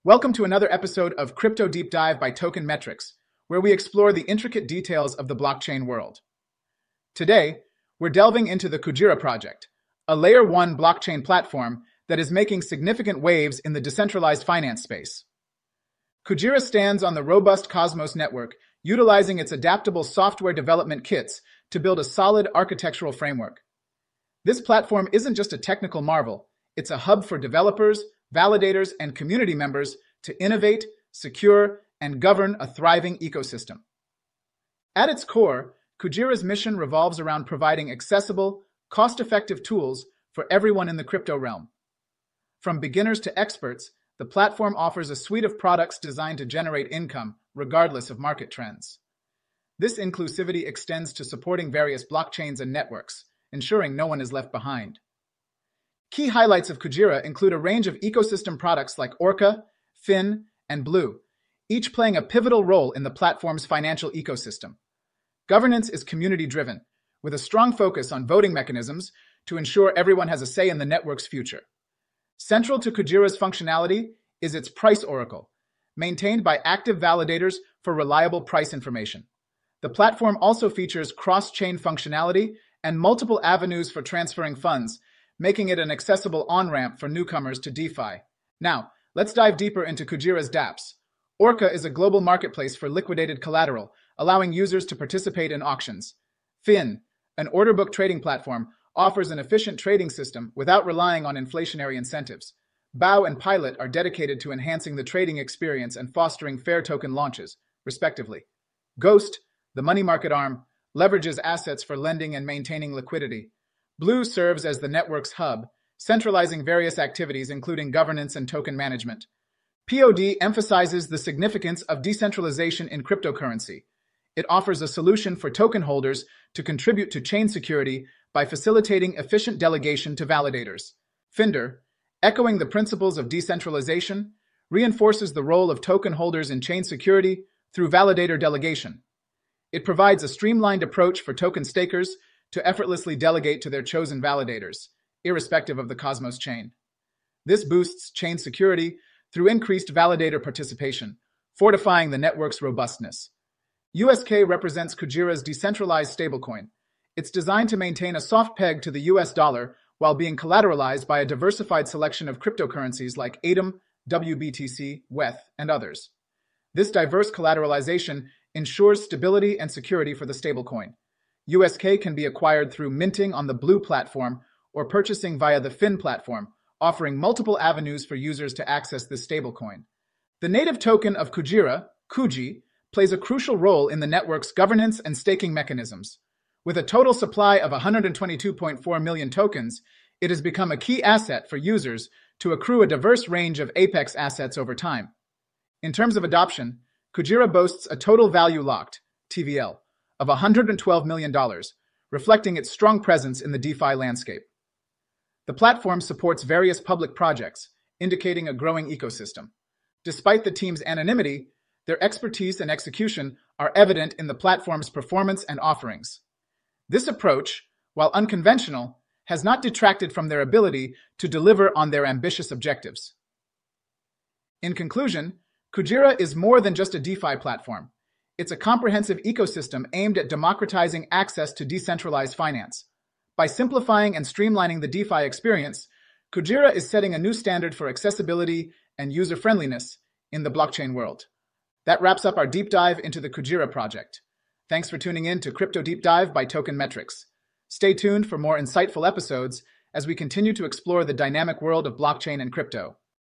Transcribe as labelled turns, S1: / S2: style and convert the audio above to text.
S1: Welcome to another episode of Crypto Deep Dive by Token Metrics, where we explore the intricate details of the blockchain world. Today, we're delving into the Kujira project, a Layer 1 blockchain platform that is making significant waves in the decentralized finance space. Kujira stands on the robust Cosmos network, utilizing its adaptable software development kits to build a solid architectural framework. This platform isn't just a technical marvel, it's a hub for developers, validators, and community members to innovate, secure, and govern a thriving ecosystem. At its core, Kujira's mission revolves around providing accessible, cost-effective tools for everyone in the crypto realm. From beginners to experts, the platform offers a suite of products designed to generate income, regardless of market trends. This inclusivity extends to supporting various blockchains and networks, ensuring no one is left behind. Key highlights of Kujira include a range of ecosystem products like Orca, Fin, and Blue, each playing a pivotal role in the platform's financial ecosystem. Governance is community-driven, with a strong focus on voting mechanisms to ensure everyone has a say in the network's future. Central to Kujira's functionality is its price oracle, maintained by active validators for reliable price information. The platform also features cross-chain functionality and multiple avenues for transferring funds, making it an accessible on-ramp for newcomers to DeFi. Now, let's dive deeper into Kujira's dApps. Orca is a global marketplace for liquidated collateral, allowing users to participate in auctions. Fin, an order book trading platform, offers an efficient trading system without relying on inflationary incentives. Bao and Pilot are dedicated to enhancing the trading experience and fostering fair token launches, respectively. Ghost, the money market arm, leverages assets for lending and maintaining liquidity. Blue serves as the network's hub, centralizing various activities including governance and token management. POD emphasizes the significance of decentralization in cryptocurrency. It offers a solution for token holders to contribute to chain security by facilitating efficient delegation to validators. Finder, echoing the principles of decentralization, reinforces the role of token holders in chain security through validator delegation. It provides a streamlined approach for token stakers to effortlessly delegate to their chosen validators, irrespective of the Cosmos chain. This boosts chain security through increased validator participation, fortifying the network's robustness. USK represents Kujira's decentralized stablecoin. It's designed to maintain a soft peg to the US dollar while being collateralized by a diversified selection of cryptocurrencies like ATOM, WBTC, WETH, and others. This diverse collateralization ensures stability and security for the stablecoin. USK can be acquired through minting on the Blue platform or purchasing via the Fin platform, offering multiple avenues for users to access this stablecoin. The native token of Kujira, Kuji, plays a crucial role in the network's governance and staking mechanisms. With a total supply of 122.4 million tokens, it has become a key asset for users to accrue a diverse range of Apex assets over time. In terms of adoption, Kujira boasts a total value locked, TVL, of $112 million, reflecting its strong presence in the DeFi landscape. The platform supports various public projects, indicating a growing ecosystem. Despite the team's anonymity, their expertise and execution are evident in the platform's performance and offerings. This approach, while unconventional, has not detracted from their ability to deliver on their ambitious objectives. In conclusion, Kujira is more than just a DeFi platform. It's a comprehensive ecosystem aimed at democratizing access to decentralized finance. By simplifying and streamlining the DeFi experience, Kujira is setting a new standard for accessibility and user-friendliness in the blockchain world. That wraps up our deep dive into the Kujira project. Thanks for tuning in to Crypto Deep Dive by Token Metrics. Stay tuned for more insightful episodes as we continue to explore the dynamic world of blockchain and crypto.